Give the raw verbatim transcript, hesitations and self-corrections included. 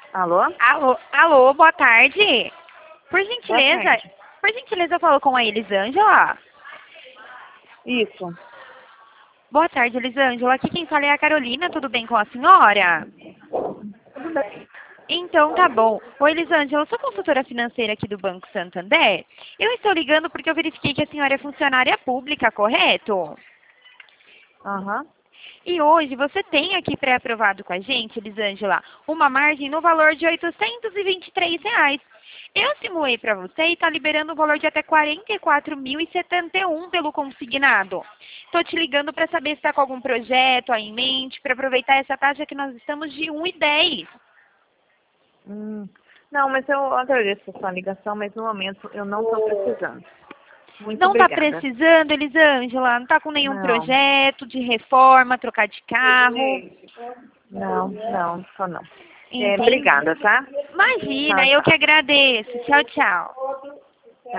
Alô? Alô, alô, boa tarde. Por gentileza, Boa tarde. por gentileza, eu falo com a Elisângela. Isso. Boa tarde, Elisângela. Aqui quem fala é a Carolina. Tudo bem com a senhora? Tudo bem. Então tá bom. Oi, Elisângela, eu sou consultora financeira aqui do Banco Santander. Eu estou ligando porque eu verifiquei que a senhora é funcionária pública, correto? Aham. E hoje você tem aqui pré-aprovado com a gente, Elisângela, uma margem no valor de oitocentos e vinte e três reais. Eu simulei para você e está liberando um valor de até quarenta e quatro mil e setenta e um pelo consignado. Estou te ligando para saber se está com algum projeto aí em mente, para aproveitar essa taxa que nós estamos de um e dez. Hum. Não, mas eu agradeço a sua ligação, mas no momento eu não estou precisando. Muito Não está obrigada. precisando, Elisângela? Não está com nenhum Não. projeto de reforma, trocar de carro? Não, não, só não. É, Entendi. obrigada, tá? Imagina, Tchau, eu que tchau. agradeço. Tchau, tchau.